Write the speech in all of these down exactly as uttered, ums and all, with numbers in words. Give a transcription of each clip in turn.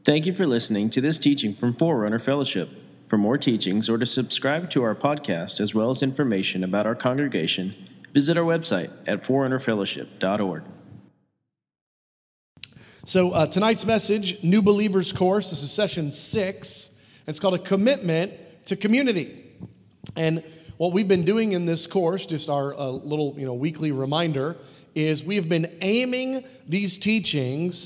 Thank you for listening to this teaching from Forerunner Fellowship. For more teachings or to subscribe to our podcast, as well as information about our congregation, visit our website at forerunner fellowship dot org. So uh, tonight's message, New Believers Course, this is session six. It's called A Commitment to Community. And what we've been doing in this course, just our uh, little you know weekly reminder, is we've been aiming these teachings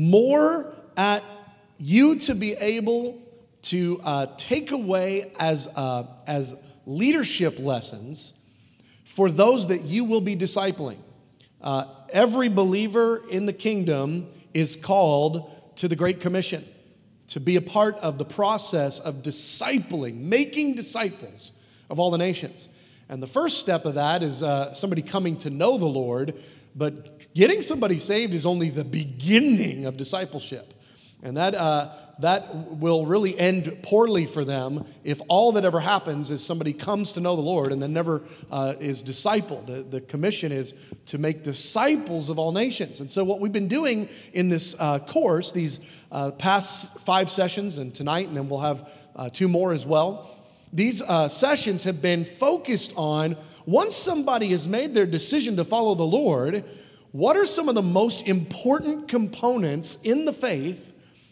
more at you to be able to uh, take away as uh, as leadership lessons for those that you will be discipling. Uh, every believer in the kingdom is called to the Great Commission, to be a part of the process of discipling, making disciples of all the nations. And the first step of that is uh, somebody coming to know the Lord, but getting somebody saved is only the beginning of discipleship. And that uh, that will really end poorly for them if all that ever happens is somebody comes to know the Lord and then never uh, is discipled. The, the commission is to make disciples of all nations. And so what we've been doing in this uh, course, these uh, past five sessions and tonight, and then we'll have uh, two more as well, these uh, sessions have been focused on, once somebody has made their decision to follow the Lord, what are some of the most important components in the faith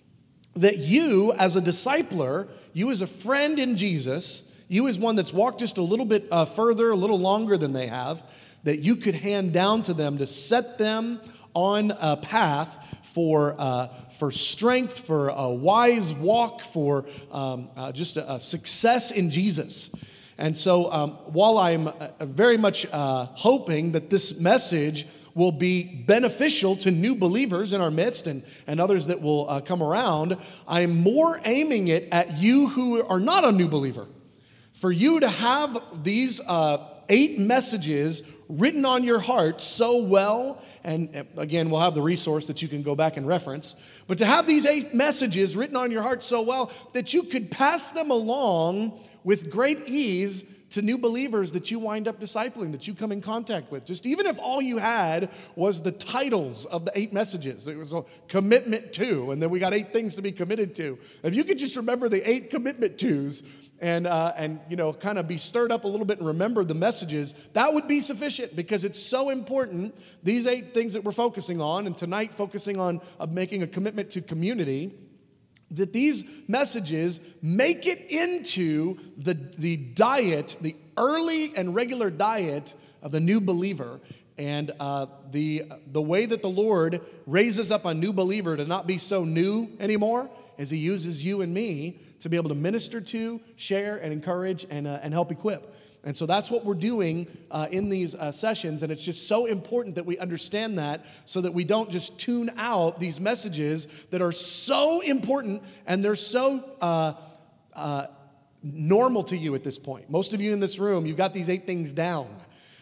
that you as a discipler, you as a friend in Jesus, you as one that's walked just a little bit uh, further, a little longer than they have, that you could hand down to them to set them on a path for uh, for strength, for a wise walk, for um, uh, just a, a success in Jesus. And so um, while I'm uh, very much uh, hoping that this message will be beneficial to new believers in our midst and, and others that will uh, come around, I'm more aiming it at you who are not a new believer. For you to have these uh, eight messages written on your heart so well, and again, we'll have the resource that you can go back and reference, but to have these eight messages written on your heart so well that you could pass them along with great ease to new believers that you wind up discipling, that you come in contact with. Just even if all you had was the titles of the eight messages. It was a commitment to, and then we got eight things to be committed to. If you could just remember the eight commitment tos and, uh, and you know, kind of be stirred up a little bit and remember the messages, that would be sufficient because it's so important. These eight things that we're focusing on, and tonight focusing on uh, making a commitment to community, that these messages make it into the, the diet, the early and regular diet of the new believer. And uh, the, the way that the Lord raises up a new believer to not be so new anymore is He uses you and me to be able to minister to, share, and encourage, and, uh, and help equip. And so that's what we're doing uh, in these uh, sessions, and it's just so important that we understand that so that we don't just tune out these messages that are so important and they're so uh, uh, normal to you at this point. Most of you in this room, you've got these eight things down,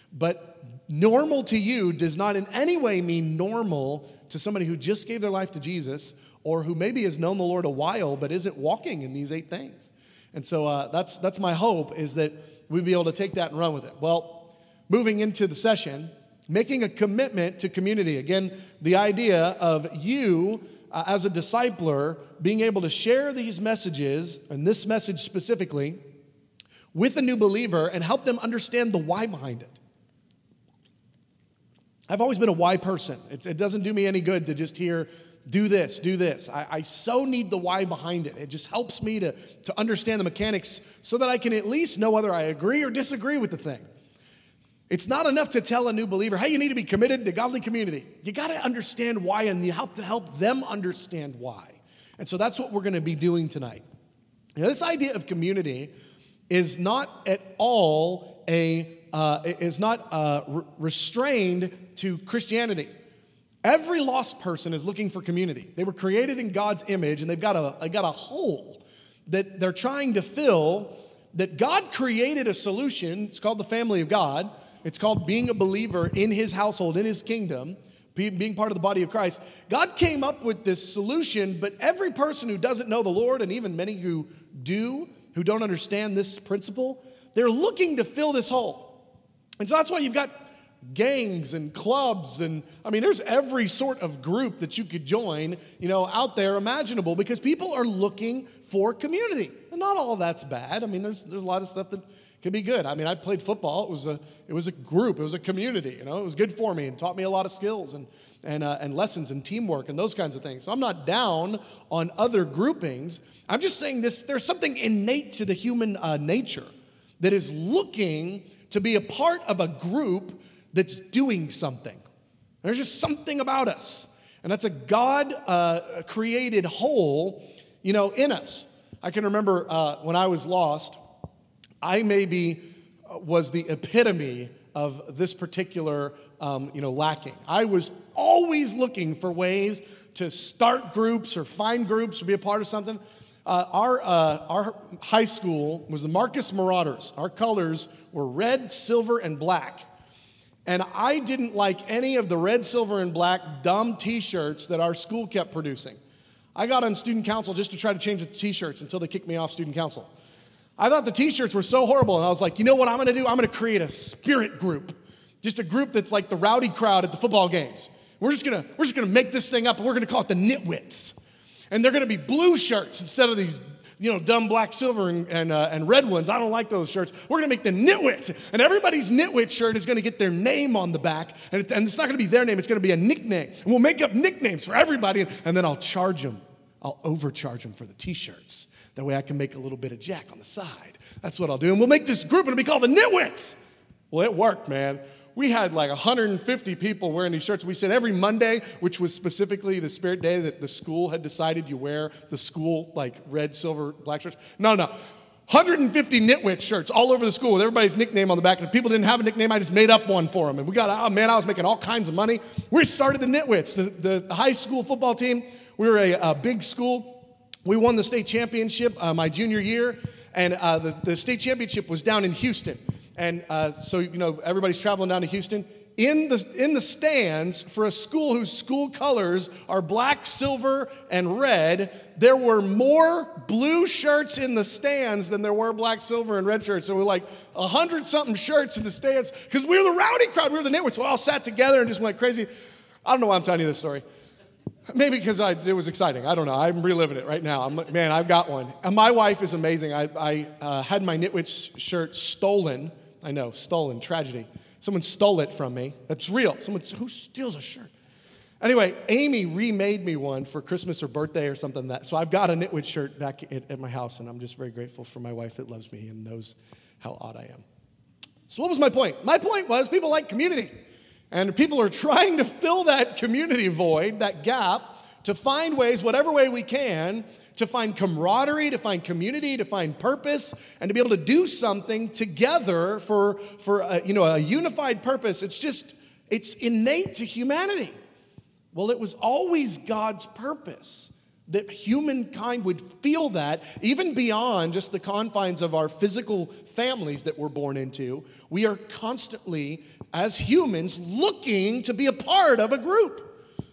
but normal to you does not in any way mean normal to somebody who just gave their life to Jesus or who maybe has known the Lord a while but isn't walking in these eight things. And so uh, that's that's my hope, is that we'd be able to take that and run with it. Well, moving into the session, making a commitment to community. Again, the idea of you uh, as a discipler being able to share these messages, and this message specifically, with a new believer and help them understand the why behind it. I've always been a why person. It, it doesn't do me any good to just hear, do this, do this. I, I so need the why behind it. It just helps me to, to understand the mechanics so that I can at least know whether I agree or disagree with the thing. It's not enough to tell a new believer, hey, you need to be committed to godly community. You got to understand why, and you help to help them understand why. And so that's what we're going to be doing tonight. Now, this idea of community is not at all a uh, is not uh, re- restrained to Christianity. Every lost person is looking for community. They were created in God's image, and they've got a, they've got a hole that they're trying to fill, that God created a solution. It's called the family of God. It's called being a believer in His household, in His kingdom, being part of the body of Christ. God came up with this solution, but every person who doesn't know the Lord, and even many who do, who don't understand this principle, they're looking to fill this hole. And so that's why you've got gangs and clubs, and I mean, there's every sort of group that you could join, you know, out there imaginable, because people are looking for community. And not all of that's bad. I mean, there's there's a lot of stuff that can be good. I mean, I played football. It was a it was a group. It was a community. You know, it was good for me and taught me a lot of skills and and uh, and lessons and teamwork and those kinds of things. So I'm not down on other groupings. I'm just saying this. There's something innate to the human uh, nature that is looking to be a part of a group that's doing something. There's just something about us. And that's a God-created uh, whole, you know, in us. I can remember uh, when I was lost, I maybe was the epitome of this particular, um, you know, lacking. I was always looking for ways to start groups or find groups or be a part of something. Uh, our, uh, our high school was the Marcus Marauders. Our colors were red, silver, and black. And I didn't like any of the red, silver, and black dumb t-shirts that our school kept producing. I got on student council just to try to change the t-shirts until they kicked me off student council. I thought the t-shirts were so horrible, and I was like, you know what I'm going to do? I'm going to create a spirit group, just a group that's like the rowdy crowd at the football games. We're just going to we're just going to make this thing up, and we're going to call it the Nitwits. And they're going to be blue shirts instead of these, you know, dumb black, silver, and and, uh, and red ones. I don't like those shirts. We're going to make the Nitwits. And everybody's Nitwit shirt is going to get their name on the back. And, it, and it's not going to be their name. It's going to be a nickname. And we'll make up nicknames for everybody. And, and then I'll charge them. I'll overcharge them for the T-shirts. That way I can make a little bit of jack on the side. That's what I'll do. And we'll make this group, and it'll be called the Nitwits. Well, it worked, man. We had like one hundred fifty people wearing these shirts. We said every Monday, which was specifically the Spirit Day that the school had decided you wear the school, like red, silver, black shirts. No, no. one hundred fifty Nitwit shirts all over the school with everybody's nickname on the back. And if people didn't have a nickname, I just made up one for them. And we got, oh man, I was making all kinds of money. We started the Nitwits, the, the high school football team. We were a, a big school. We won the state championship uh, my junior year. And uh, the, the state championship was down in Houston. And uh, so, you know, everybody's traveling down to Houston. In the, in the stands, for a school whose school colors are black, silver, and red, there were more blue shirts in the stands than there were black, silver, and red shirts. So we were like a hundred-something shirts in the stands because we were the rowdy crowd. We were the Nitwits. We all sat together and just went crazy. I don't know why I'm telling you this story. Maybe because I, it was exciting. I don't know. I'm reliving it right now. I'm like, man, I've got one. And my wife is amazing. I, I uh, had my Nitwits shirt stolen. I know, stolen, tragedy. Someone stole it from me. That's real. Someone, who steals a shirt? Anyway, Amy remade me one for Christmas or birthday or something like that. So I've got a Nitwit shirt back at, at my house, and I'm just very grateful for my wife that loves me and knows how odd I am. So what was my point? My point was people like community. And people are trying to fill that community void, that gap, to find ways, whatever way we can, to find camaraderie, to find community, to find purpose, and to be able to do something together for, for a, you know, a unified purpose. It's just, it's innate to humanity. Well, it was always God's purpose that humankind would feel that, even beyond just the confines of our physical families that we're born into. We are constantly, as humans, looking to be a part of a group.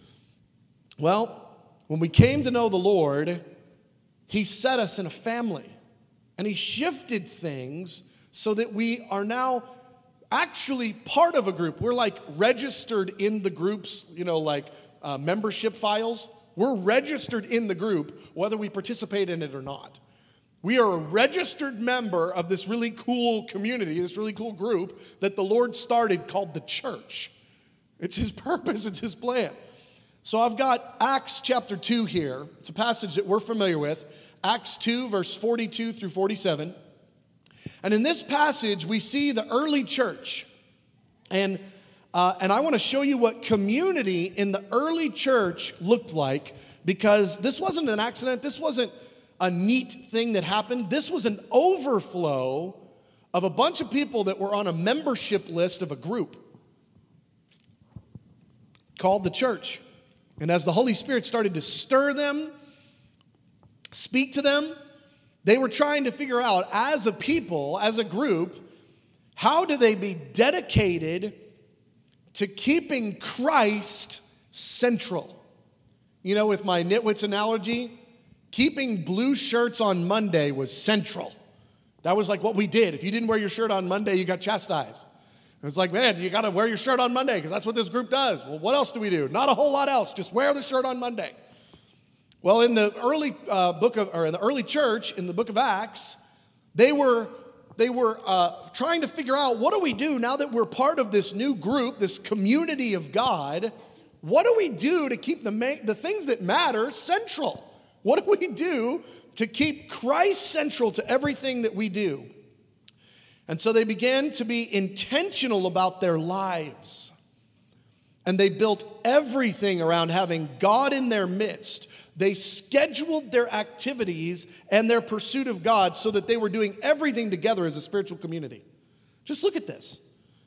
Well, when we came to know the Lord, He set us in a family, and He shifted things so that we are now actually part of a group. We're like registered in the groups, you know, like uh, membership files. We're registered in the group, whether we participate in it or not. We are a registered member of this really cool community, this really cool group that the Lord started called the church. It's His purpose, it's His plan. So I've got Acts chapter two here. It's a passage that we're familiar with. Acts two, verse forty-two through forty-seven. And in this passage, we see the early church. And, uh, and I want to show you what community in the early church looked like, because this wasn't an accident. This wasn't a neat thing that happened. This was an overflow of a bunch of people that were on a membership list of a group called the church. And as the Holy Spirit started to stir them, speak to them, they were trying to figure out, as a people, as a group, how do they be dedicated to keeping Christ central? You know, with my Nitwits analogy, keeping blue shirts on Monday was central. That was like what we did. If you didn't wear your shirt on Monday, you got chastised. It's like, man, you got to wear your shirt on Monday because that's what this group does. Well, what else do we do? Not a whole lot else. Just wear the shirt on Monday. Well, in the early uh, book of, or in the early church, in the book of Acts, they were they were uh, trying to figure out, what do we do now that we're part of this new group, this community of God? What do we do to keep the ma- the things that matter central? What do we do to keep Christ central to everything that we do? And so they began to be intentional about their lives. And they built everything around having God in their midst. They scheduled their activities and their pursuit of God so that they were doing everything together as a spiritual community. Just look at this.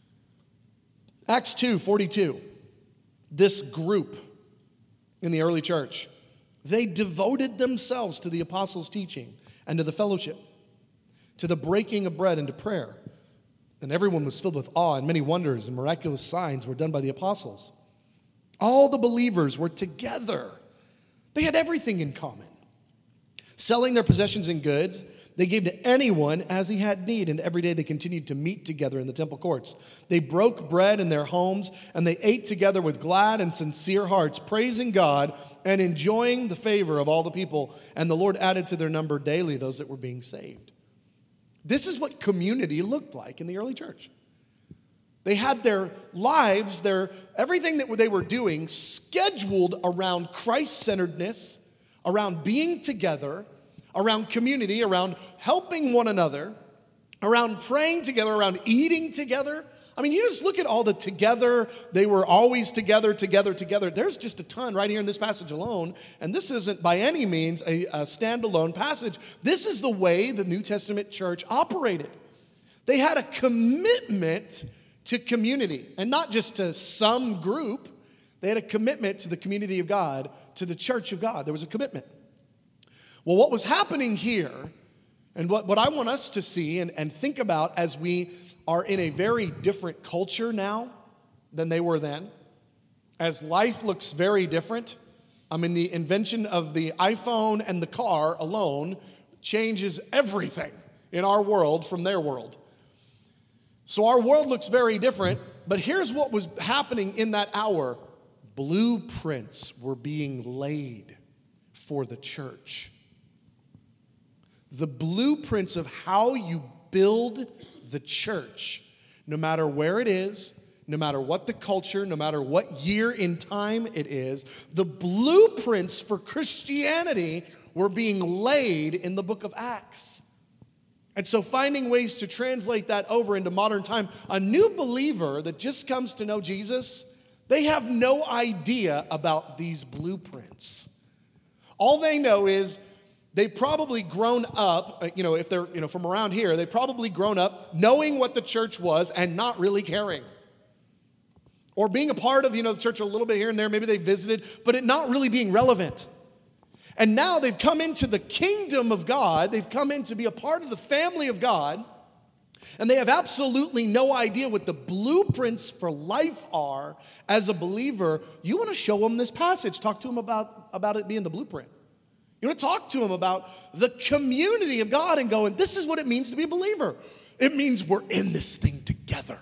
Acts two forty-two. This group in the early church, they devoted themselves to the apostles' teaching and to the fellowship, to the breaking of bread and to prayer. And everyone was filled with awe, and many wonders and miraculous signs were done by the apostles. All the believers were together. They had everything in common. Selling their possessions and goods, they gave to anyone as he had need, and every day they continued to meet together in the temple courts. They broke bread in their homes, and they ate together with glad and sincere hearts, praising God and enjoying the favor of all the people. And the Lord added to their number daily those that were being saved. This is what community looked like in the early church. They had their lives, their everything that they were doing scheduled around Christ-centeredness, around being together, around community, around helping one another, around praying together, around eating together. I mean, you just look at all the together, they were always together, together, together. There's just a ton right here in this passage alone, and this isn't by any means a, a standalone passage. This is the way the New Testament church operated. They had a commitment to community, and not just to some group. They had a commitment to the community of God, to the church of God. There was a commitment. Well, what was happening here, and what, what I want us to see and, and think about as we are in a very different culture now than they were then, as life looks very different. I mean, the invention of the iPhone and the car alone changes everything in our world from their world. So our world looks very different, but here's what was happening in that hour. Blueprints were being laid for the church. The blueprints of how you build the church, no matter where it is, no matter what the culture, no matter what year in time it is, the blueprints for Christianity were being laid in the book of Acts. And so finding ways to translate that over into modern time, a new believer that just comes to know Jesus, they have no idea about these blueprints. All they know is they've probably grown up, you know, if they're, you know, from around here, they've probably grown up knowing what the church was and not really caring. Or being a part of, you know, the church a little bit here and there, maybe they visited, but it not really being relevant. And now they've come into the kingdom of God, they've come in to be a part of the family of God, and they have absolutely no idea what the blueprints for life are as a believer. You want to show them this passage, talk to them about, about it being the blueprint. You want to talk to them about the community of God and go, and this is what it means to be a believer. It means we're in this thing together.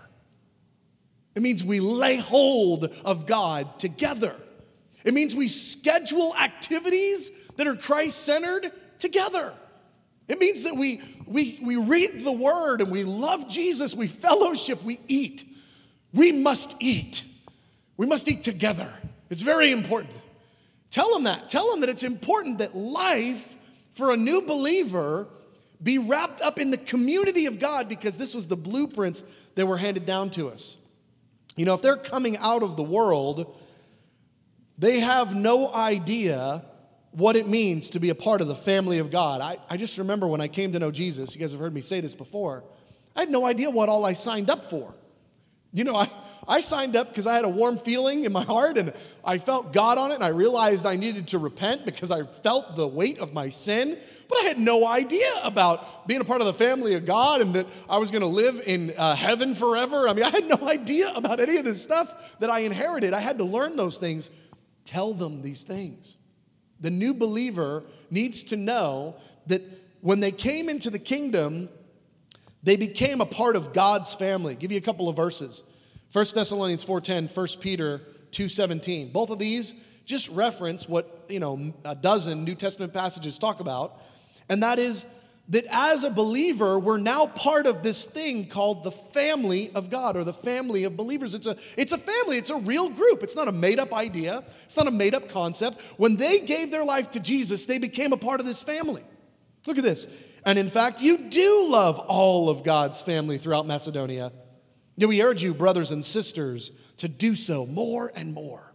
It means we lay hold of God together. It means we schedule activities that are Christ-centered together. It means that we, we, we read the Word and we love Jesus, we fellowship, we eat. We must eat. We must eat together. It's very important. Tell them that. Tell them that it's important that life for a new believer be wrapped up in the community of God, because this was the blueprints that were handed down to us. You know, if they're coming out of the world, they have no idea what it means to be a part of the family of God. I, I just remember when I came to know Jesus, you guys have heard me say this before, I had no idea what all I signed up for. You know, I, I signed up because I had a warm feeling in my heart and I felt God on it, and I realized I needed to repent because I felt the weight of my sin, but I had no idea about being a part of the family of God and that I was going to live in uh, heaven forever. I mean, I had no idea about any of this stuff that I inherited. I had to learn those things. Tell them these things. The new believer needs to know that when they came into the kingdom, They became a part of God's family. I'll give you a couple of verses. First Thessalonians four ten, First Peter two seventeen. Both of these just reference what, you know, a dozen New Testament passages talk about, and that is that as a believer, we're now part of this thing called the family of God, or the family of believers. It's a, it's a family. It's a real group. It's not a made-up idea. It's not a made-up concept. When they gave their life to Jesus, they became a part of this family. Look at this. And in fact, you do love all of God's family throughout Macedonia. Yet we urge you, brothers and sisters, to do so more and more.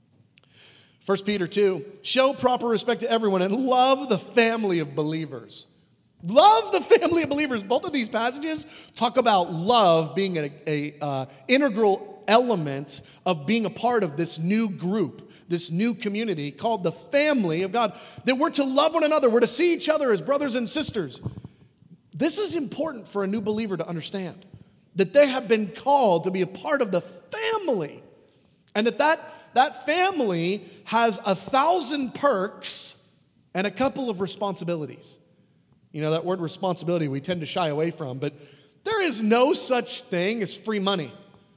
First Peter two, show proper respect to everyone and love the family of believers. Love the family of believers. Both of these passages talk about love being an a, uh, integral element of being a part of this new group, this new community called the family of God. That we're to love one another. We're to see each other as brothers and sisters. This is important for a new believer to understand. That they have been called to be a part of the family. And that that, that family has a thousand perks and a couple of responsibilities. You know, that word responsibility we tend to shy away from, but there is no such thing as free money.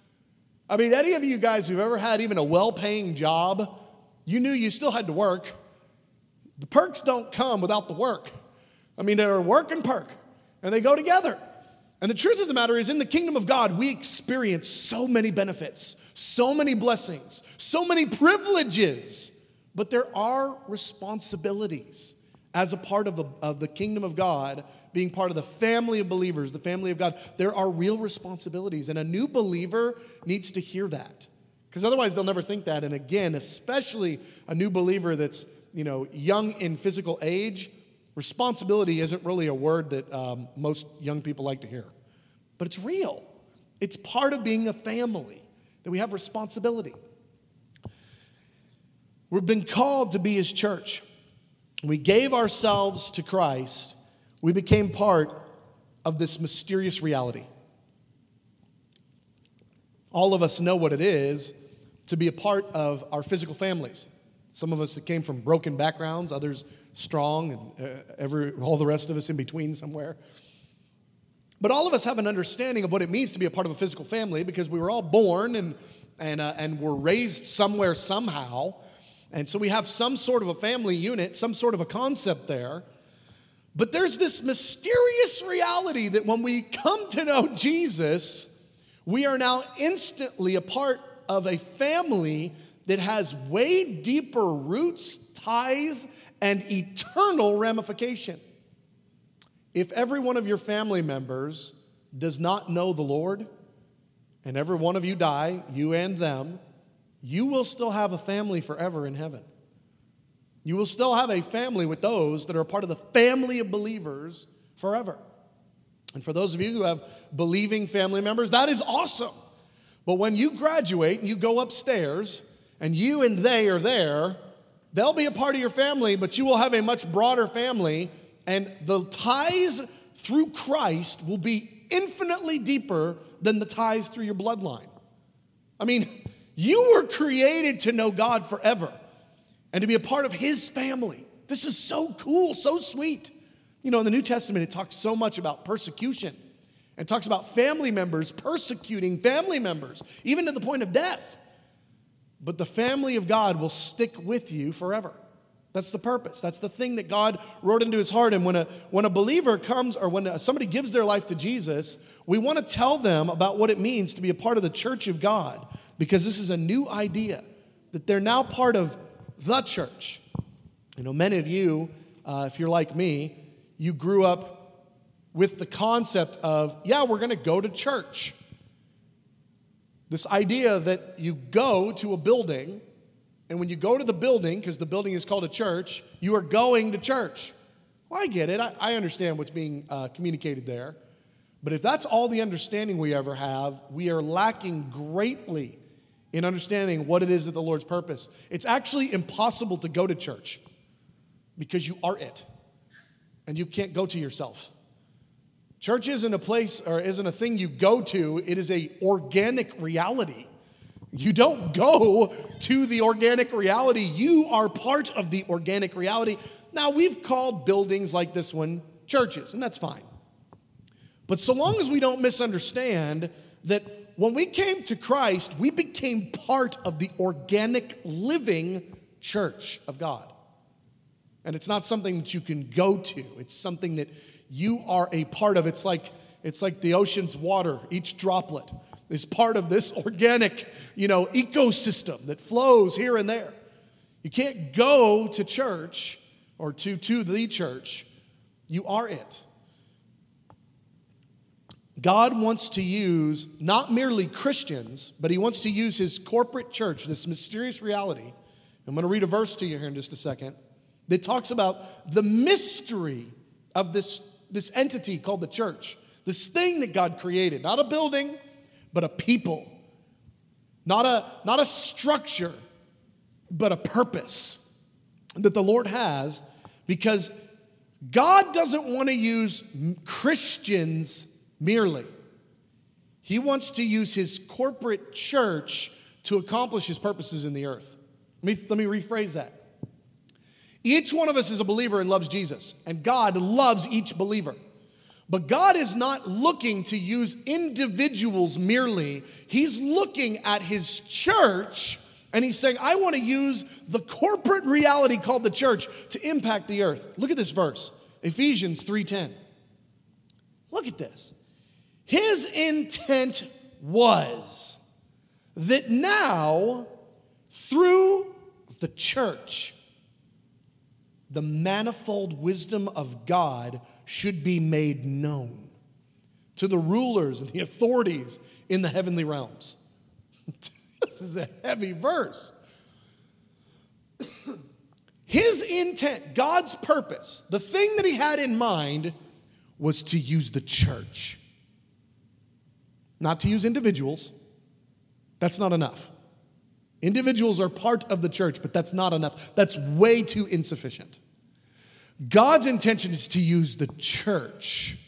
I mean, any of you guys who've ever had even a well-paying job, you knew you still had to work. The perks don't come without the work. I mean, they're a work and perk, and they go together. And the truth of the matter is, in the kingdom of God, we experience so many benefits, so many blessings, so many privileges, but there are responsibilities. As a part of the, of the kingdom of God, being part of the family of believers, the family of God, there are real responsibilities. And a new believer needs to hear that. Because otherwise they'll never think that. And again, especially a new believer that's, you know, young in physical age, responsibility isn't really a word that um, most young people like to hear. But it's real. It's part of being a family, that we have responsibility. We've been called to be His church. We gave ourselves to Christ. We became part of this mysterious reality. All of us know what it is to be a part of our physical families. Some of us that came from broken backgrounds, others strong, and uh, every, all the rest of us in between somewhere. But all of us have an understanding of what it means to be a part of a physical family because we were all born and, and, uh, and were raised somewhere somehow. And so we have some sort of a family unit, some sort of a concept there. But there's this mysterious reality that when we come to know Jesus, we are now instantly a part of a family that has way deeper roots, ties, and eternal ramification. If every one of your family members does not know the Lord, and every one of you die, you and them, you will still have a family forever in heaven. You will still have a family with those that are a part of the family of believers forever. And for those of you who have believing family members, that is awesome. But when you graduate and you go upstairs and you and they are there, they'll be a part of your family, but you will have a much broader family, and the ties through Christ will be infinitely deeper than the ties through your bloodline. I mean, you were created to know God forever and to be a part of His family. This is so cool, so sweet. You know, in the New Testament, it talks so much about persecution. It talks about family members persecuting family members, even to the point of death. But the family of God will stick with you forever. That's the purpose. That's the thing that God wrote into His heart. And when a, when a believer comes, or when somebody gives their life to Jesus, we want to tell them about what it means to be a part of the church of God. Because this is a new idea, that they're now part of the church. You know, many of you, uh, if you're like me, you grew up with the concept of, yeah, we're going to go to church. This idea that you go to a building, and when you go to the building, because the building is called a church, you are going to church. Well, I get it. I, I understand what's being uh, communicated there. But if that's all the understanding we ever have, we are lacking greatly in understanding what it is that the Lord's purpose. It's actually impossible to go to church because you are it, and you can't go to yourself. Church isn't a place or isn't a thing you go to. It is a organic reality. You don't go to the organic reality. You are part of the organic reality. Now, we've called buildings like this one churches, and that's fine. But so long as we don't misunderstand that when we came to Christ, we became part of the organic living church of God. And it's not something that you can go to. It's something that you are a part of. It's like it's like the ocean's water. Each droplet is part of this organic, you know, ecosystem that flows here and there. You can't go to church or to, to the church. You are it. God wants to use not merely Christians, but he wants to use his corporate church, this mysterious reality. I'm going to read a verse to you here in just a second that talks about the mystery of this, this entity called the church, this thing that God created, not a building, but a people, not a, not a structure, but a purpose that the Lord has, because God doesn't want to use Christians merely. He wants to use his corporate church to accomplish his purposes in the earth. Let me, let me rephrase that. Each one of us is a believer and loves Jesus, and God loves each believer. But God is not looking to use individuals merely. He's looking at his church, and he's saying, I want to use the corporate reality called the church to impact the earth. Look at this verse, Ephesians three ten. Look at this. His intent was that now, through the church, the manifold wisdom of God should be made known to the rulers and the authorities in the heavenly realms. This is a heavy verse. His intent, God's purpose, the thing that he had in mind was to use the church. Not to use individuals. That's not enough. Individuals are part of the church, but that's not enough. That's way too insufficient. God's intention is to use the church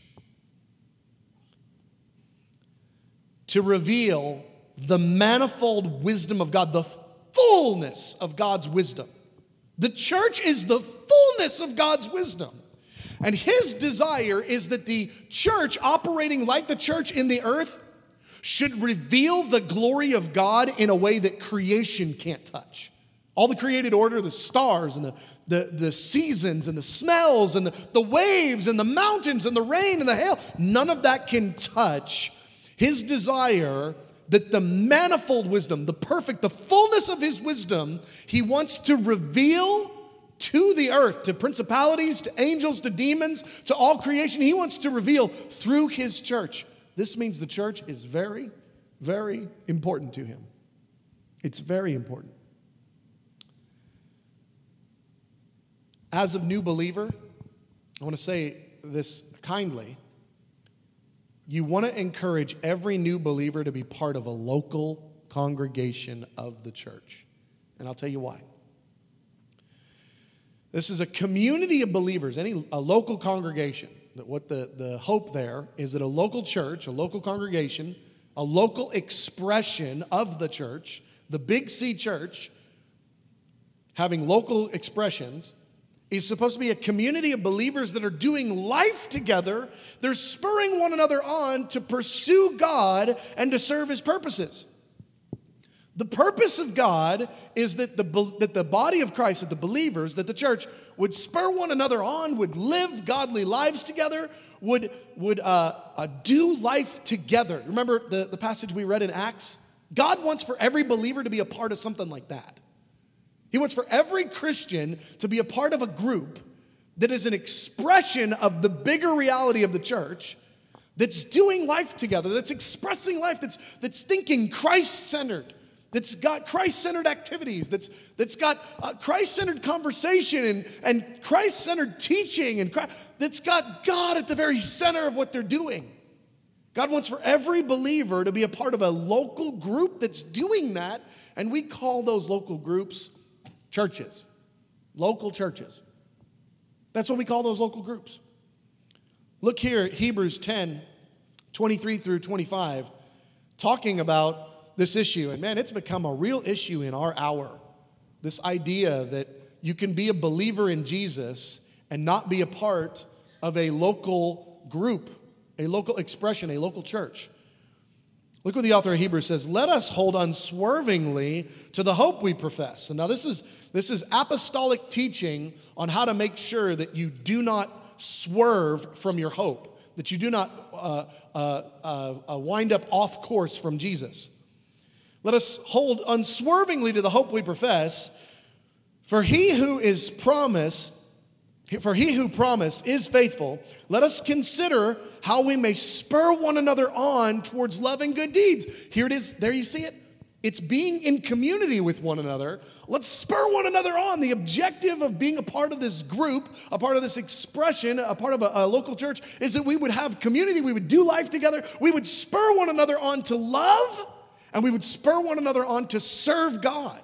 to reveal the manifold wisdom of God, the fullness of God's wisdom. The church is the fullness of God's wisdom. And his desire is that the church, operating like the church in the earth, should reveal the glory of God in a way that creation can't touch. All the created order, the stars and the, the, the seasons and the smells and the, the waves and the mountains and the rain and the hail, none of that can touch his desire that the manifold wisdom, the perfect, the fullness of his wisdom, he wants to reveal to the earth, to principalities, to angels, to demons, to all creation. He wants to reveal through his church. This means the church is very, very important to him. It's very important. As a new believer, I want to say this kindly. You want to encourage every new believer to be part of a local congregation of the church. And I'll tell you why. This is a community of believers, any a local congregation. What the, the hope there is that a local church, a local congregation, a local expression of the church, the Big C church, having local expressions, is supposed to be a community of believers that are doing life together. They're spurring one another on to pursue God and to serve his purposes. The purpose of God is that the, that the body of Christ, that the believers, that the church would spur one another on, would live godly lives together, would, would uh, uh, do life together. Remember the, the passage we read in Acts? God wants for every believer to be a part of something like that. He wants for every Christian to be a part of a group that is an expression of the bigger reality of the church, that's doing life together, that's expressing life, that's, that's thinking Christ-centered, that's got Christ-centered activities, that's, that's got uh, Christ-centered conversation and, and Christ-centered teaching, and Christ, that's got God at the very center of what they're doing. God wants for every believer to be a part of a local group that's doing that, and we call those local groups churches, local churches. That's what we call those local groups. Look here at Hebrews ten, twenty-three through twenty-five, talking about this issue. And man, it's become a real issue in our hour. This idea that you can be a believer in Jesus and not be a part of a local group a local expression, a local church. Look what the author of Hebrews says, let us hold unswervingly to the hope we profess. And now this is, this is apostolic teaching on how to make sure that you do not swerve from your hope, that you do not uh, uh, uh, uh, wind up off course from Jesus. Let us hold unswervingly to the hope we profess, for he who is promised, for he who promised is faithful. Let us consider how we may spur one another on towards love and good deeds. Here it is. There you see it. It's being in community with one another. Let's spur one another on. The objective of being a part of this group, a part of this expression, a part of a, a local church, is that we would have community. We would do life together. We would spur one another on to love, and we would spur one another on to serve God.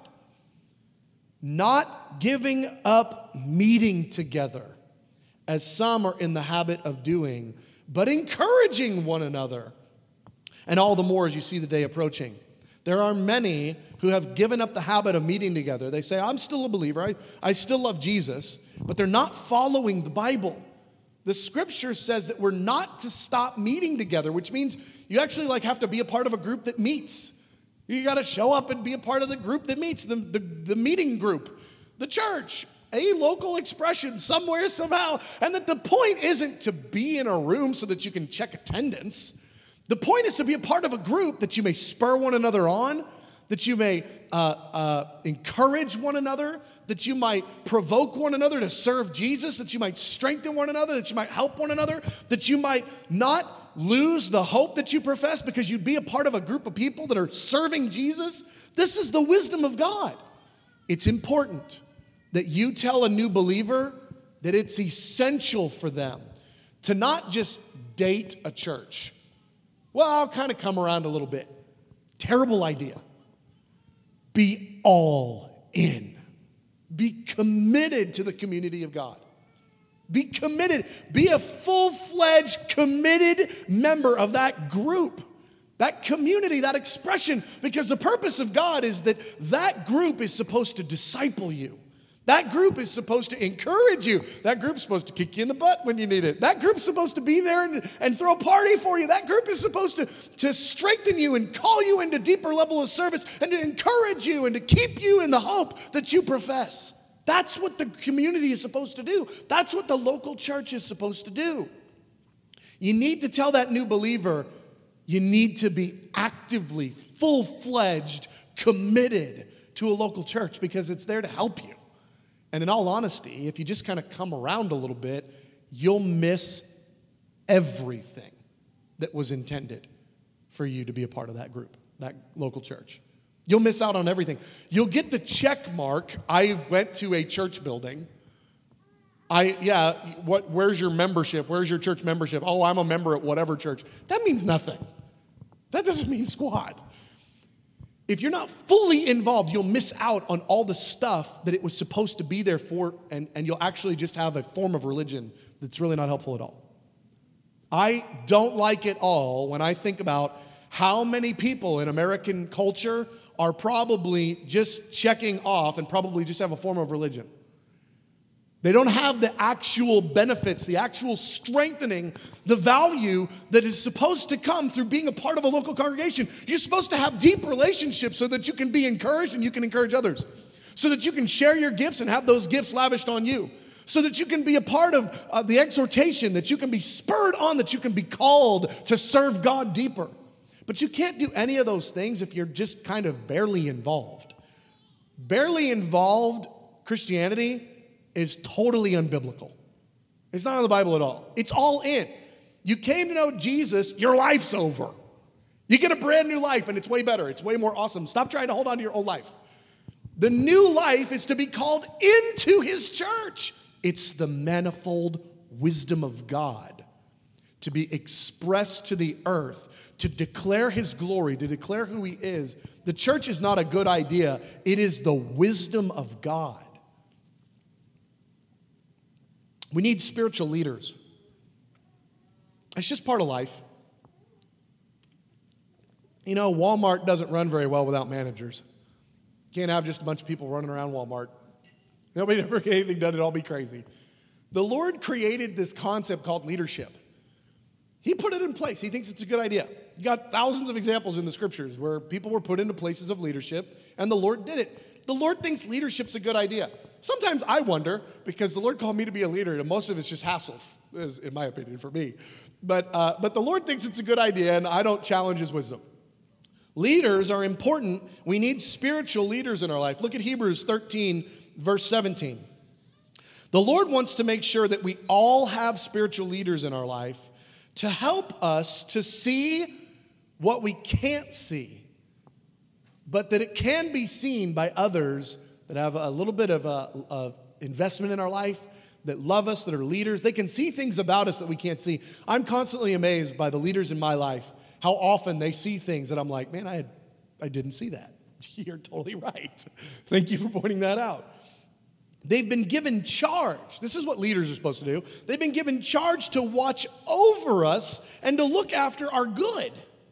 Not giving up meeting together, as some are in the habit of doing, but encouraging one another. And all the more as you see the day approaching. There are many who have given up the habit of meeting together. They say, I'm still a believer. I, I still love Jesus. But they're not following the Bible. The scripture says that we're not to stop meeting together, which means you actually like have to be a part of a group that meets. You got to show up and be a part of the group that meets, the, the, the meeting group, the church, a local expression somewhere, somehow. And that the point isn't to be in a room so that you can check attendance. The point is to be a part of a group that you may spur one another on, that you may uh, uh, encourage one another, that you might provoke one another to serve Jesus, that you might strengthen one another, that you might help one another, that you might not lose the hope that you profess because you'd be a part of a group of people that are serving Jesus. This is the wisdom of God. It's important that you tell a new believer that it's essential for them to not just date a church. Well, I'll kind of come around a little bit. Terrible idea. Be all in. Be committed to the community of God. Be committed. Be a full-fledged, committed member of that group, that community, that expression, because the purpose of God is that that group is supposed to disciple you. That group is supposed to encourage you. That group's supposed to kick you in the butt when you need it. That group's supposed to be there and, and throw a party for you. That group is supposed to, to strengthen you and call you into deeper level of service and to encourage you and to keep you in the hope that you profess. That's what the community is supposed to do. That's what the local church is supposed to do. You need to tell that new believer, you need to be actively, full-fledged, committed to a local church because it's there to help you. And in all honesty, if you just kind of come around a little bit, you'll miss everything that was intended for you to be a part of that group, that local church. You'll miss out on everything. You'll get the check mark, I went to a church building. I, yeah, what? Where's your membership? Where's your church membership? Oh, I'm a member at whatever church. That means nothing. That doesn't mean squat. If you're not fully involved, you'll miss out on all the stuff that it was supposed to be there for, and, and you'll actually just have a form of religion that's really not helpful at all. I don't like it all when I think about how many people in American culture are probably just checking off and probably just have a form of religion. They don't have the actual benefits, the actual strengthening, the value that is supposed to come through being a part of a local congregation. You're supposed to have deep relationships so that you can be encouraged and you can encourage others. So that you can share your gifts and have those gifts lavished on you. So that you can be a part of uh, the exhortation, that you can be spurred on, that you can be called to serve God deeper. But you can't do any of those things if you're just kind of barely involved. Barely involved Christianity is totally unbiblical. It's not in the Bible at all. It's all in. You came to know Jesus, your life's over. You get a brand new life and it's way better. It's way more awesome. Stop trying to hold on to your old life. The new life is to be called into his church. It's the manifold wisdom of God to be expressed to the earth, to declare his glory, to declare who he is. The church is not a good idea. It is the wisdom of God. We need spiritual leaders. It's just part of life. You know, Walmart doesn't run very well without managers. You can't have just a bunch of people running around Walmart. Nobody ever get anything done, it'd all be crazy. The Lord created this concept called leadership. He put it in place. He thinks it's a good idea. You got thousands of examples in the scriptures where people were put into places of leadership, and the Lord did it. The Lord thinks leadership's a good idea. Sometimes I wonder, because the Lord called me to be a leader, and most of it's just hassle, in my opinion, for me. But, uh, but the Lord thinks it's a good idea, and I don't challenge his wisdom. Leaders are important. We need spiritual leaders in our life. Look at Hebrews thirteen, verse seventeen. The Lord wants to make sure that we all have spiritual leaders in our life to help us to see what we can't see, but that it can be seen by others that have a little bit of a, a investment in our life, that love us, that are leaders. They can see things about us that we can't see. I'm constantly amazed by the leaders in my life, how often they see things that I'm like, man, I, had, I didn't see that. You're totally right. Thank you for pointing that out. They've been given charge. This is what leaders are supposed to do. They've been given charge to watch over us and to look after our good.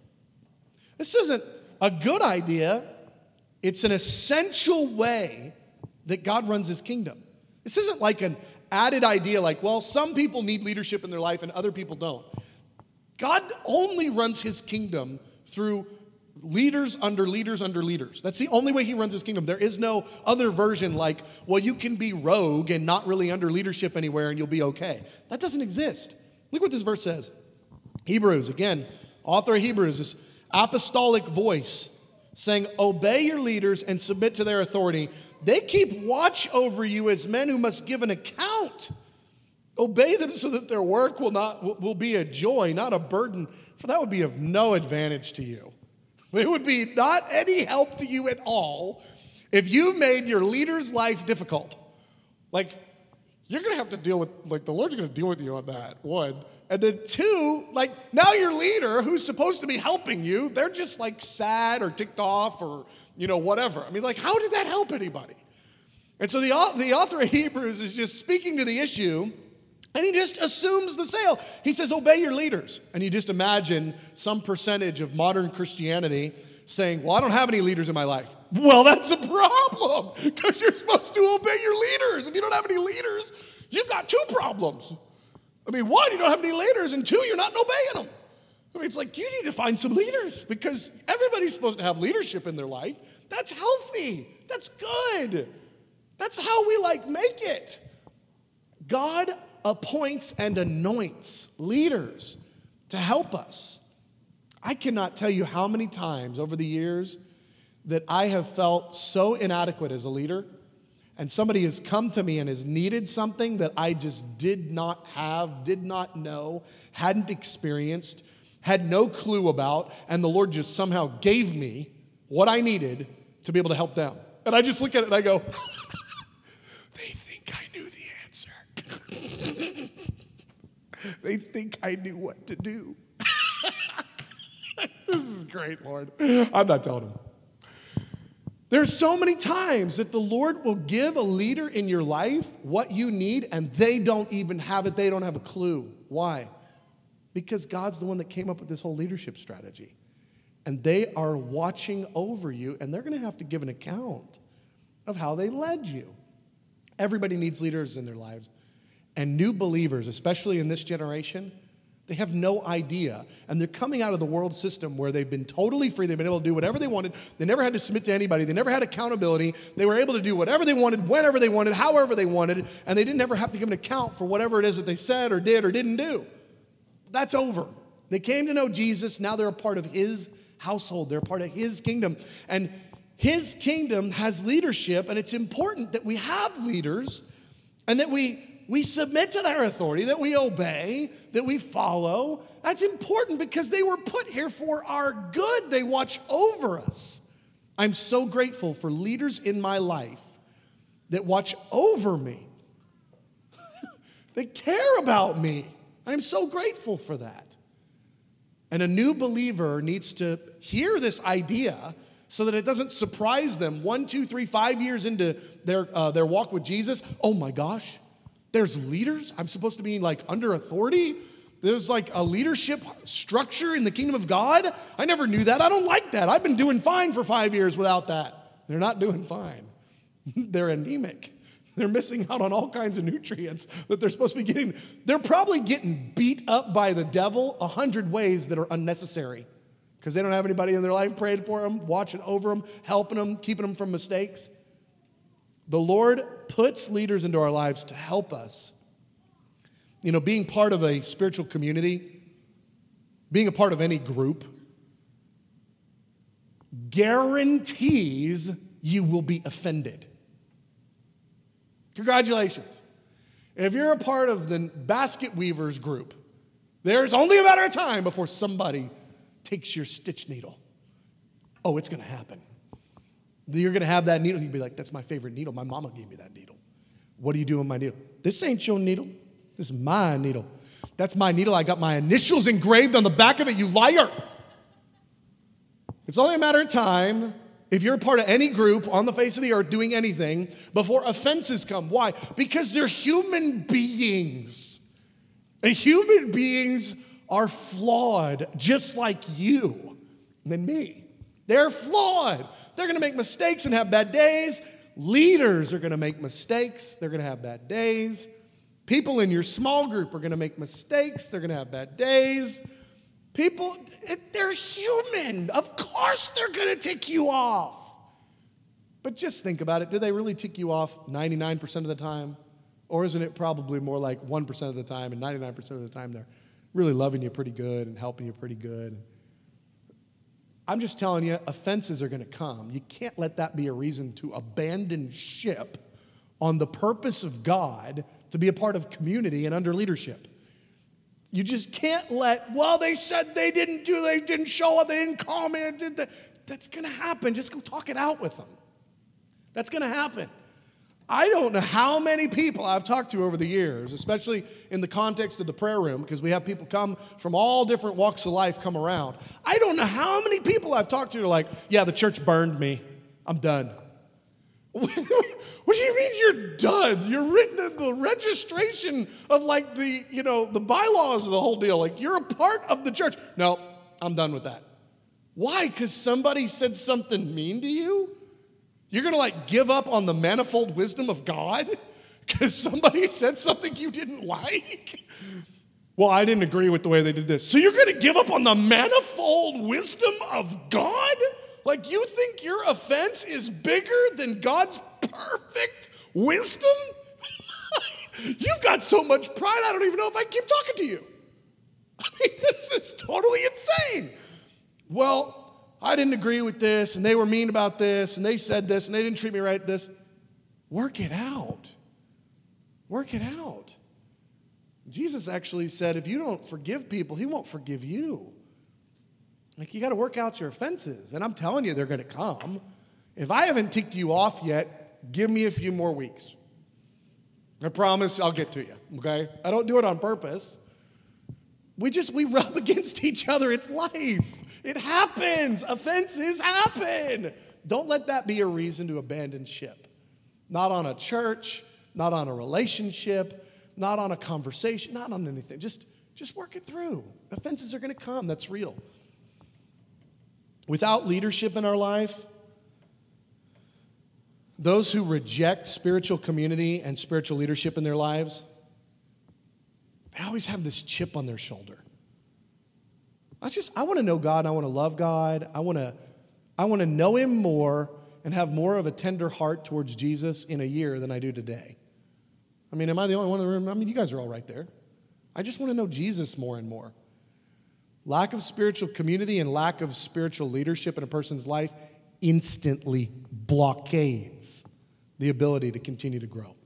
This isn't a good idea. It's an essential way that God runs his kingdom. This isn't like an added idea like, well, some people need leadership in their life and other people don't. God only runs his kingdom through leaders under leaders under leaders. That's the only way he runs his kingdom. There is no other version like, well, you can be rogue and not really under leadership anywhere and you'll be okay. That doesn't exist. Look what this verse says. Hebrews, again, author of Hebrews, this apostolic voice saying, obey your leaders and submit to their authority. They keep watch over you as men who must give an account. Obey them so that their work will not will be a joy, not a burden, for that would be of no advantage to you. It would be not any help to you at all if you made your leader's life difficult. Like, you're going to have to deal with, like, the Lord's going to deal with you on that, one. And then two, like, now your leader, who's supposed to be helping you, they're just, like, sad or ticked off or, you know, whatever. I mean, like, how did that help anybody? And so the, the author of Hebrews is just speaking to the issue, and he just assumes the sale. He says, obey your leaders. And you just imagine some percentage of modern Christianity saying, well, I don't have any leaders in my life. Well, that's a problem, because you're supposed to obey your leaders. If you don't have any leaders, you've got two problems. I mean, one, you don't have any leaders, and two, you're not obeying them. I mean, it's like, you need to find some leaders, because everybody's supposed to have leadership in their life. That's healthy. That's good. That's how we, like, make it. God appoints and anoints leaders to help us. I cannot tell you how many times over the years that I have felt so inadequate as a leader, and somebody has come to me and has needed something that I just did not have, did not know, hadn't experienced, had no clue about, and the Lord just somehow gave me what I needed to be able to help them. And I just look at it and I go, they think I knew the answer. They think I knew what to do. This is great, Lord. I'm not telling them. There's so many times that the Lord will give a leader in your life what you need, and they don't even have it. They don't have a clue. Why? Because God's the one that came up with this whole leadership strategy. And they are watching over you, and they're going to have to give an account of how they led you. Everybody needs leaders in their lives. And new believers, especially in this generation, they have no idea. And they're coming out of the world system where they've been totally free. They've been able to do whatever they wanted. They never had to submit to anybody. They never had accountability. They were able to do whatever they wanted, whenever they wanted, however they wanted. And they didn't ever have to give an account for whatever it is that they said or did or didn't do. That's over. They came to know Jesus. Now they're a part of his household. They're a part of his kingdom. And his kingdom has leadership. And it's important that we have leaders and that we We submit to their authority, that we obey, that we follow. That's important because they were put here for our good. They watch over us. I'm so grateful for leaders in my life that watch over me. They care about me. I'm so grateful for that. And a new believer needs to hear this idea so that it doesn't surprise them one, two, three, five years into their, uh, their walk with Jesus. Oh my gosh. There's leaders? I'm supposed to be like under authority? There's like a leadership structure in the kingdom of God? I never knew that. I don't like that. I've been doing fine for five years without that. They're not doing fine. They're anemic. They're missing out on all kinds of nutrients that they're supposed to be getting. They're probably getting beat up by the devil a hundred ways that are unnecessary because they don't have anybody in their life praying for them, watching over them, helping them, keeping them from mistakes. The Lord puts leaders into our lives to help us. You know, being part of a spiritual community, being a part of any group, guarantees you will be offended. Congratulations. If you're a part of the basket weavers group, there's only a matter of time before somebody takes your stitch needle. Oh, it's going to happen. You're going to have that needle. You'd be like, that's my favorite needle. My mama gave me that needle. What do you do with my needle? This ain't your needle. This is my needle. That's my needle. I got my initials engraved on the back of it, you liar. It's only a matter of time if you're a part of any group on the face of the earth doing anything before offenses come. Why? Because they're human beings. And human beings are flawed just like you and me. They're flawed. They're going to make mistakes and have bad days. Leaders are going to make mistakes. They're going to have bad days. People in your small group are going to make mistakes. They're going to have bad days. People, they're human. Of course they're going to tick you off. But just think about it. Do they really tick you off ninety-nine percent of the time? Or isn't it probably more like one percent of the time, and ninety-nine percent of the time they're really loving you pretty good and helping you pretty good? I'm just telling you, offenses are going to come. You can't let that be a reason to abandon ship on the purpose of God to be a part of community and under leadership. You just can't let, well, they said they didn't do, they didn't show up, they didn't call me. Did that. That's going to happen. Just go talk it out with them. That's going to happen. I don't know how many people I've talked to over the years, especially in the context of the prayer room, because we have people come from all different walks of life come around. I don't know how many people I've talked to who are like, yeah, the church burned me. I'm done. What do you mean you're done? You're written in the registration of like the, you know, the bylaws of the whole deal. Like you're a part of the church. No, I'm done with that. Why? Because somebody said something mean to you? You're going to like give up on the manifold wisdom of God because somebody said something you didn't like? Well, I didn't agree with the way they did this. So you're going to give up on the manifold wisdom of God? Like you think your offense is bigger than God's perfect wisdom? You've got so much pride, I don't even know if I can keep talking to you. I mean, this is totally insane. Well, I didn't agree with this, and they were mean about this, and they said this, and they didn't treat me right this. Work it out. Work it out. Jesus actually said, if you don't forgive people, he won't forgive you. Like, you got to work out your offenses. And I'm telling you, they're going to come. If I haven't ticked you off yet, give me a few more weeks. I promise I'll get to you, okay? I don't do it on purpose. We just, we rub against each other. It's life. It happens. Offenses happen. Don't let that be a reason to abandon ship. Not on a church, not on a relationship, not on a conversation, not on anything. Just, just work it through. Offenses are going to come. That's real. Without leadership in our life, those who reject spiritual community and spiritual leadership in their lives, they always have this chip on their shoulder. I just, I want to know God. I want to love God. I want to, I want to know him more and have more of a tender heart towards Jesus in a year than I do today. I mean, am I the only one in the room? I mean, you guys are all right there. I just want to know Jesus more and more. Lack of spiritual community and lack of spiritual leadership in a person's life instantly blockades the ability to continue to grow.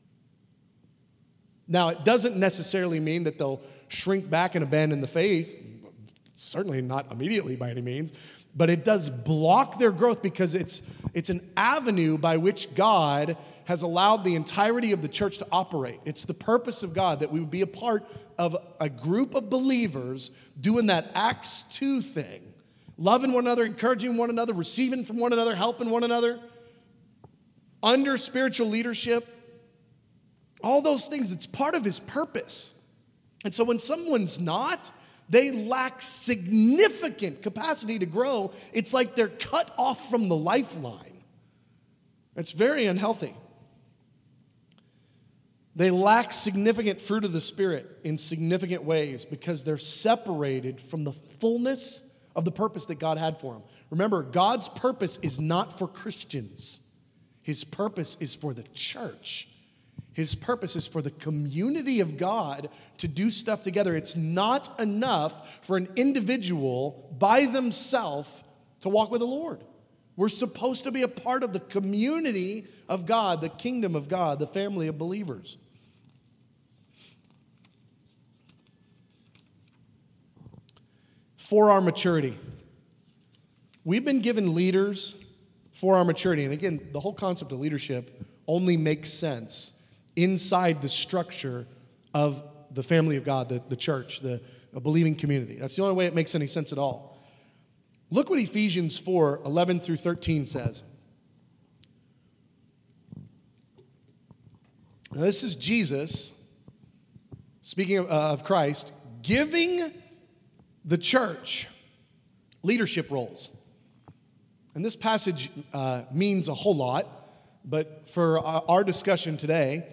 Now, it doesn't necessarily mean that they'll shrink back and abandon the faith, certainly not immediately by any means, but it does block their growth because it's, it's an avenue by which God has allowed the entirety of the church to operate. It's the purpose of God that we would be a part of a group of believers doing that Acts two thing, loving one another, encouraging one another, receiving from one another, helping one another, under spiritual leadership. All those things, it's part of his purpose. And so when someone's not, they lack significant capacity to grow. It's like they're cut off from the lifeline. It's very unhealthy. They lack significant fruit of the Spirit in significant ways because they're separated from the fullness of the purpose that God had for them. Remember, God's purpose is not for Christians. His purpose is for the church. His purpose is for the community of God to do stuff together. It's not enough for an individual by themselves to walk with the Lord. We're supposed to be a part of the community of God, the kingdom of God, the family of believers. For our maturity. We've been given leaders for our maturity. And again, the whole concept of leadership only makes sense inside the structure of the family of God, the, the church, the a believing community. That's the only way it makes any sense at all. Look what Ephesians four, eleven through thirteen says. Now, this is Jesus, speaking of, uh, of Christ, giving the church leadership roles. And this passage uh, means a whole lot, but for uh, our discussion today,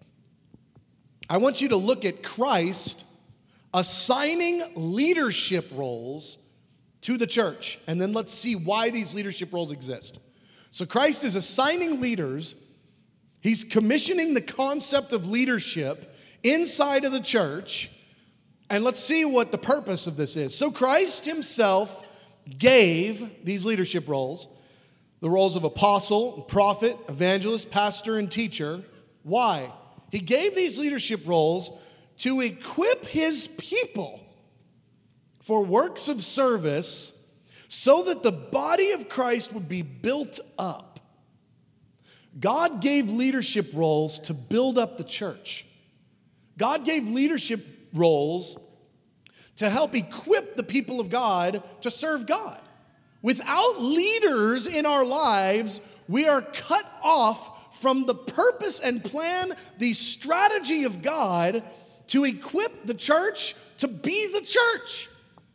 I want you to look at Christ assigning leadership roles to the church, and then let's see why these leadership roles exist. So Christ is assigning leaders. He's commissioning the concept of leadership inside of the church, and let's see what the purpose of this is. So Christ himself gave these leadership roles, the roles of apostle, prophet, evangelist, pastor, and teacher. Why? He gave these leadership roles to equip his people for works of service so that the body of Christ would be built up. God gave leadership roles to build up the church. God gave leadership roles to help equip the people of God to serve God. Without leaders in our lives, we are cut off from the purpose and plan, the strategy of God to equip the church to be the church.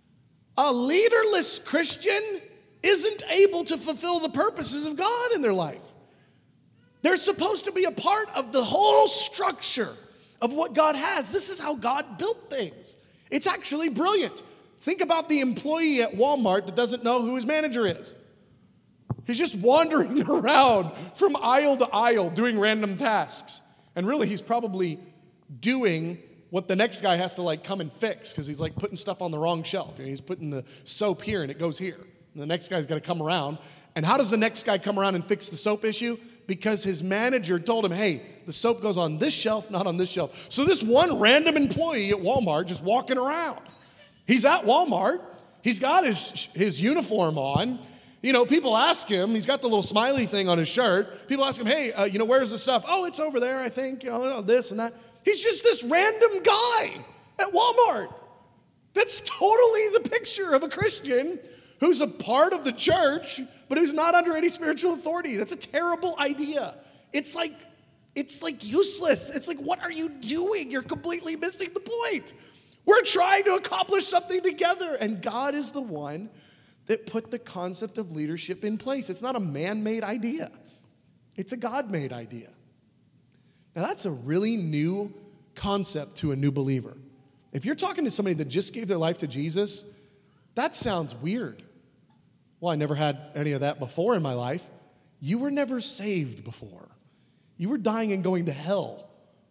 A leaderless Christian isn't able to fulfill the purposes of God in their life. They're supposed to be a part of the whole structure of what God has. This is how God built things. It's actually brilliant. Think about the employee at Walmart that doesn't know who his manager is. He's just wandering around from aisle to aisle doing random tasks. And really, he's probably doing what the next guy has to like come and fix because he's like putting stuff on the wrong shelf. You know, he's putting the soap here and it goes here. And the next guy's got to come around. And how does the next guy come around and fix the soap issue? Because his manager told him, hey, the soap goes on this shelf, not on this shelf. So this one random employee at Walmart just walking around. He's at Walmart. He's got his, his uniform on. You know, people ask him, he's got the little smiley thing on his shirt. People ask him, hey, uh, you know, where's the stuff? Oh, it's over there, I think, you know, this and that. He's just this random guy at Walmart. That's totally the picture of a Christian who's a part of the church, but who's not under any spiritual authority. That's a terrible idea. It's like, it's like useless. It's like, what are you doing? You're completely missing the point. We're trying to accomplish something together, and God is the one that put the concept of leadership in place. It's not a man-made idea. It's a God-made idea. Now, that's a really new concept to a new believer. If you're talking to somebody that just gave their life to Jesus, that sounds weird. Well, I never had any of that before in my life. You were never saved before. You were dying and going to hell.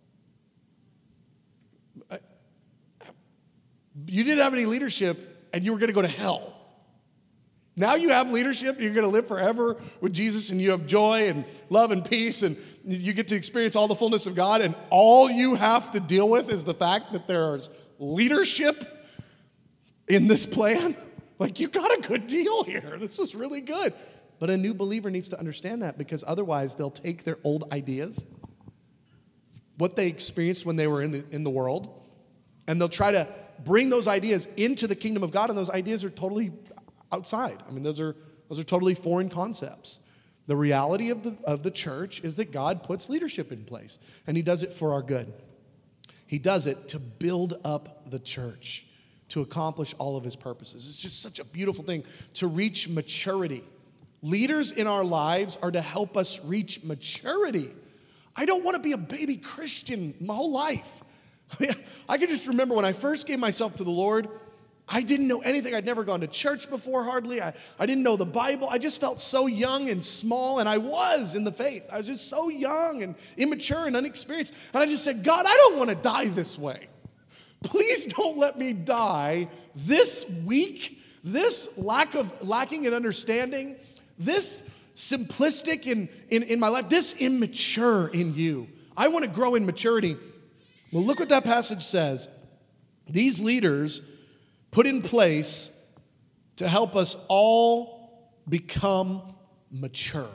You didn't have any leadership, and you were going to go to hell. Now you have leadership, you're going to live forever with Jesus, and you have joy and love and peace, and you get to experience all the fullness of God, and all you have to deal with is the fact that there's leadership in this plan. Like, you got a good deal here. This is really good. But a new believer needs to understand that, because otherwise they'll take their old ideas, what they experienced when they were in the, in the world, and they'll try to bring those ideas into the kingdom of God, and those ideas are totally outside. I mean, those are those are totally foreign concepts. The reality of the of the church is that God puts leadership in place, and he does it for our good. He does it to build up the church, to accomplish all of his purposes. It's just such a beautiful thing to reach maturity. Leaders in our lives are to help us reach maturity. I don't want to be a baby Christian my whole life. I mean, I can just remember when I first gave myself to the Lord, I didn't know anything. I'd never gone to church before, hardly. I, I didn't know the Bible. I just felt so young and small, and I was in the faith. I was just so young and immature and unexperienced. And I just said, God, I don't want to die this way. Please don't let me die this weak, this lack of lacking in understanding, this simplistic in, in, in my life, this immature in you. I want to grow in maturity. Well, look what that passage says. These leaders put in place to help us all become mature.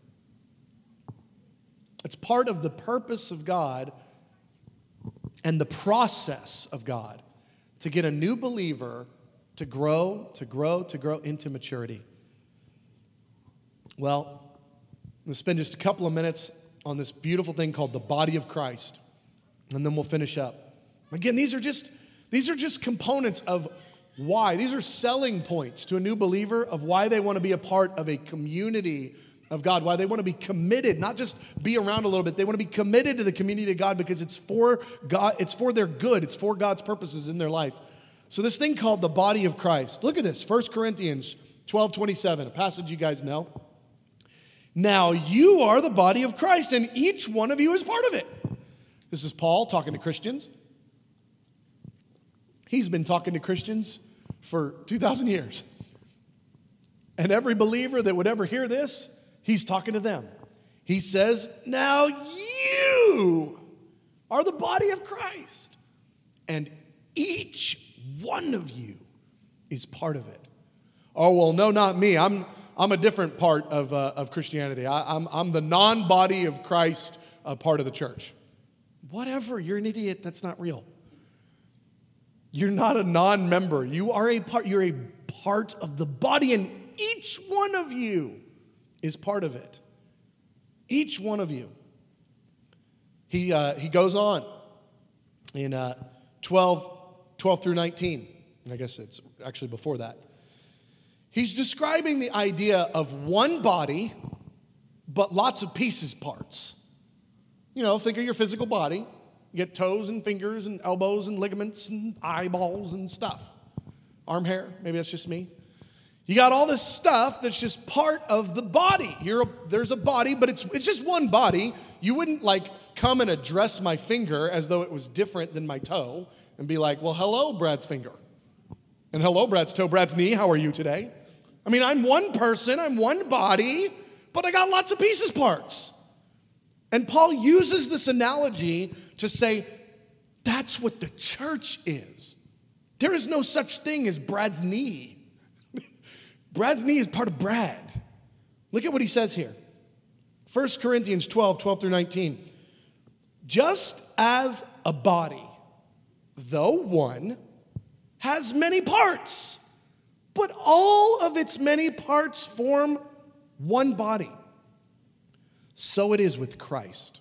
It's part of the purpose of God and the process of God to get a new believer to grow, to grow, to grow into maturity. Well, we'll spend just a couple of minutes on this beautiful thing called the body of Christ, and then we'll finish up. Again, these are just these are just components of why. These are selling points to a new believer of why they want to be a part of a community of God, why they want to be committed, not just be around a little bit. They want to be committed to the community of God because it's for God, it's for their good, it's for God's purposes in their life. So this thing called the body of Christ. Look at this, First Corinthians twelve twenty-seven, a passage you guys know. Now you are the body of Christ, and each one of you is part of it. This is Paul talking to Christians. He's been talking to Christians for two thousand years. And every believer that would ever hear this, he's talking to them. He says, now you are the body of Christ, and each one of you is part of it. Oh, well, no, not me. I'm I'm a different part of, uh, of Christianity. I, I'm, I'm the non-body of Christ uh, part of the church. Whatever, you're an idiot. That's not real. You're not a non-member. You are a part, you're a part of the body, and each one of you is part of it. Each one of you. He, uh, he goes on in uh, twelve, twelve through nineteen. I guess it's actually before that. He's describing the idea of one body, but lots of pieces, parts. You know, think of your physical body. You get toes and fingers and elbows and ligaments and eyeballs and stuff. Arm hair, maybe that's just me. You got all this stuff that's just part of the body. You're a, there's a body, but it's it's just one body. You wouldn't like come and address my finger as though it was different than my toe and be like, well, hello, Brad's finger. And hello, Brad's toe, Brad's knee, how are you today? I mean, I'm one person, I'm one body, but I got lots of pieces, parts. And Paul uses this analogy to say, that's what the church is. There is no such thing as Brad's knee. Brad's knee is part of Brad. Look at what he says here. First Corinthians twelve, twelve through nineteen. Just as a body, though one, has many parts, but all of its many parts form one body. So it is with Christ.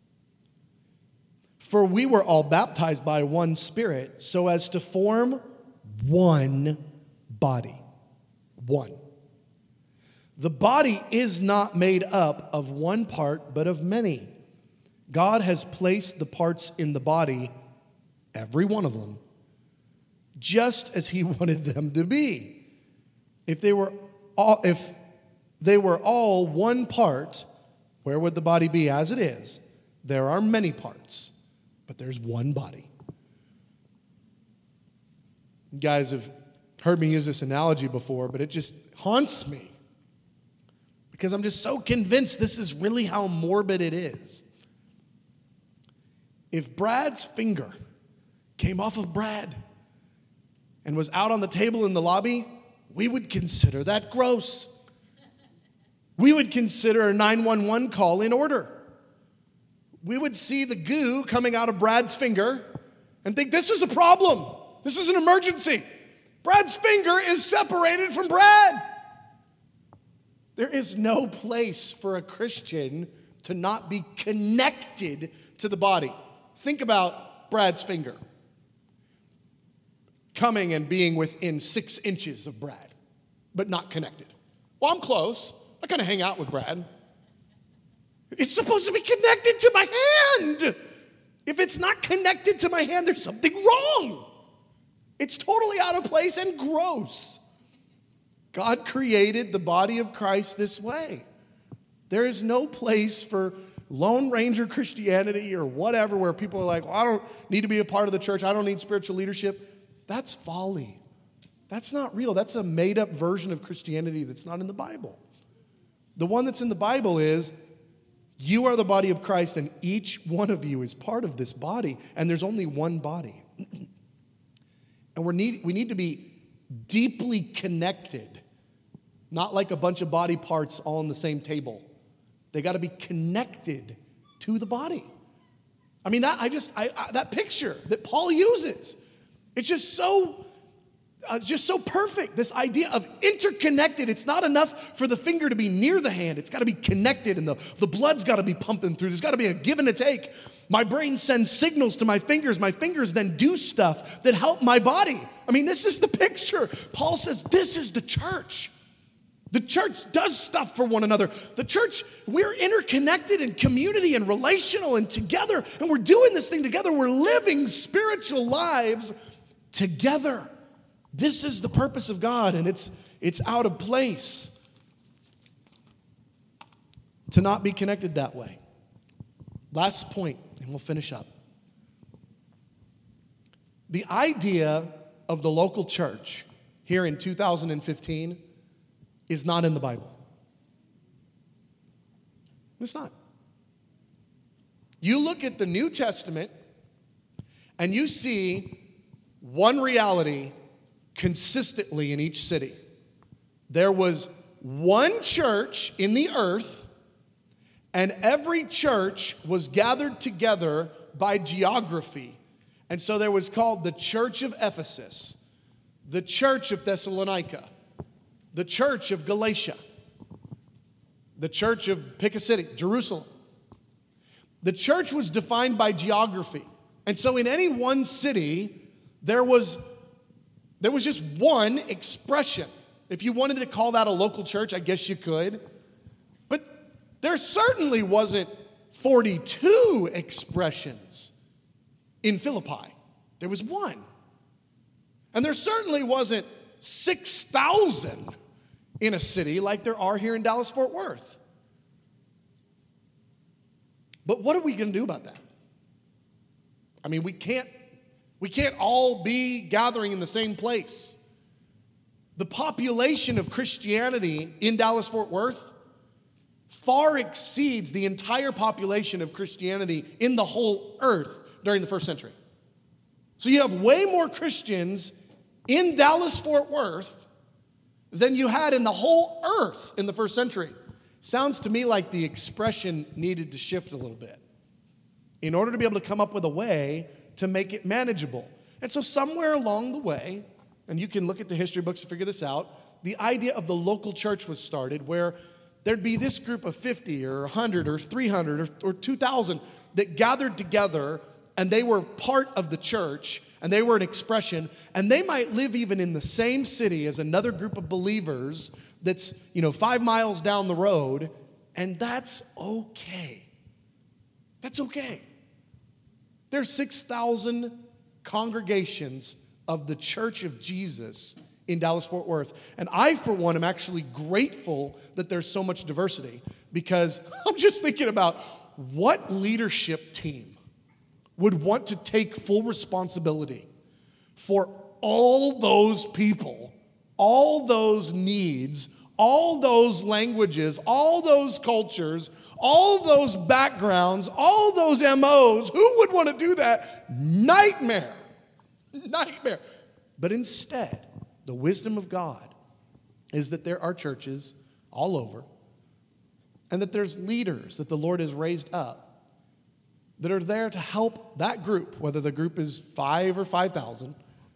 For we were all baptized by one Spirit so as to form one body. One. The body is not made up of one part, but of many. God has placed the parts in the body, every one of them, just as He wanted them to be. If they were all, if they were all one part, where would the body be? As it is, there are many parts, but there's one body. You guys have heard me use this analogy before, but it just haunts me because I'm just so convinced this is really how morbid it is. If Brad's finger came off of Brad and was out on the table in the lobby, we would consider that gross. We would consider a nine one one call in order. We would see the goo coming out of Brad's finger and think, this is a problem. This is an emergency. Brad's finger is separated from Brad. There is no place for a Christian to not be connected to the body. Think about Brad's finger coming and being within six inches of Brad, but not connected. Well, I'm close. I kind of hang out with Brad. It's supposed to be connected to my hand. If it's not connected to my hand, there's something wrong. It's totally out of place and gross. God created the body of Christ this way. There is no place for Lone Ranger Christianity or whatever where people are like, well, I don't need to be a part of the church. I don't need spiritual leadership. That's folly. That's not real. That's a made-up version of Christianity that's not in the Bible. The one that's in the Bible is, you are the body of Christ, and each one of you is part of this body, and there's only one body. And we need, we need to be deeply connected, not like a bunch of body parts all on the same table. They got to be connected to the body. I mean, that I just I, I, that picture that Paul uses, it's just so uh, just so perfect. This idea of interconnected. It's not enough for the finger to be near the hand. It's got to be connected, and the, the blood's got to be pumping through. There's got to be a give and a take. My brain sends signals to my fingers. My fingers then do stuff that help my body. I mean, this is the picture. Paul says this is the church. The church does stuff for one another. The church, we're interconnected in community and relational and together, and we're doing this thing together. We're living spiritual lives together. This is the purpose of God, and it's, it's out of place to not be connected that way. Last point, and we'll finish up. The idea of the local church here in two thousand fifteen is not in the Bible. It's not. You look at the New Testament and you see one reality consistently in each city. There was one church in the earth, and every church was gathered together by geography. And so there was called the Church of Ephesus, the Church of Thessalonica, the Church of Galatia, the Church of, pick a city, Jerusalem. The church was defined by geography. And so in any one city, there was, there was just one expression. If you wanted to call that a local church, I guess you could. But there certainly wasn't forty-two expressions in Philippi. There was one. And there certainly wasn't six thousand in a city like there are here in Dallas-Fort Worth. But what are we going to do about that? I mean, we can't, we can't all be gathering in the same place. The population of Christianity in Dallas-Fort Worth far exceeds the entire population of Christianity in the whole earth during the first century. So you have way more Christians in Dallas-Fort Worth than you had in the whole earth in the first century. Sounds to me like the expression needed to shift a little bit in order to be able to come up with a way to make it manageable. And so somewhere along the way, and you can look at the history books to figure this out, the idea of the local church was started where there'd be this group of fifty or one hundred or three hundred or, or two thousand that gathered together, and they were part of the church, and they were an expression, and they might live even in the same city as another group of believers that's, you know, five miles down the road, and that's okay. That's okay. There's six thousand congregations of the Church of Jesus in Dallas-Fort Worth. And I, for one, am actually grateful that there's so much diversity, because I'm just thinking about what leadership team would want to take full responsibility for all those people, all those needs, all those languages, all those cultures, all those backgrounds, all those M Os. Who would want to do that? Nightmare. Nightmare. But instead, the wisdom of God is that there are churches all over, and that there's leaders that the Lord has raised up that are there to help that group, whether the group is five or five thousand,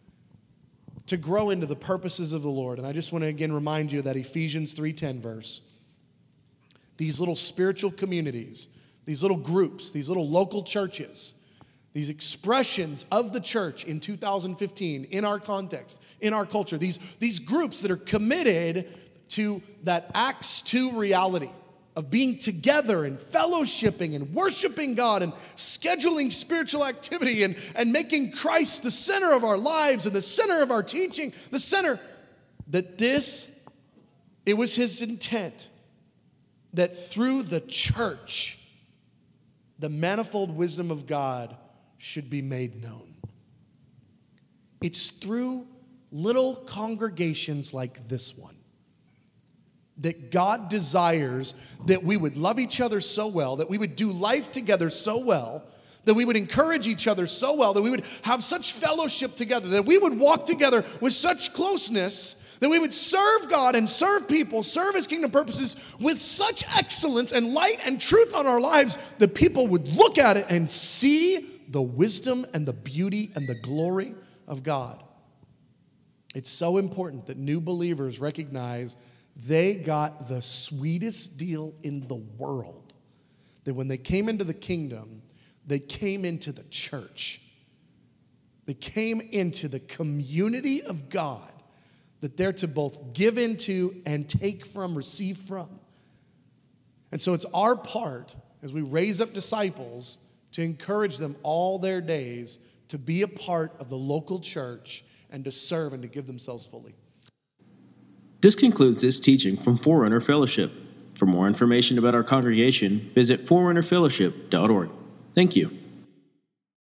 to grow into the purposes of the Lord. And I just want to again remind you of that Ephesians three ten verse. These little spiritual communities, these little groups, these little local churches, these expressions of the church in two thousand fifteen, in our context, in our culture, these, these groups that are committed to that Acts two reality, of being together and fellowshipping and worshiping God and scheduling spiritual activity and, and making Christ the center of our lives and the center of our teaching, the center, that this, it was his intent that through the church, the manifold wisdom of God should be made known. It's through little congregations like this one that God desires that we would love each other so well, that we would do life together so well, that we would encourage each other so well, that we would have such fellowship together, that we would walk together with such closeness, that we would serve God and serve people, serve his kingdom purposes with such excellence and light and truth on our lives that people would look at it and see the wisdom and the beauty and the glory of God. It's so important that new believers recognize they got the sweetest deal in the world. That when they came into the kingdom, they came into the church. They came into the community of God that they're to both give into and take from, receive from. And so it's our part as we raise up disciples to encourage them all their days to be a part of the local church and to serve and to give themselves fully. This concludes this teaching from Forerunner Fellowship. For more information about our congregation, visit forerunner fellowship dot org. Thank you.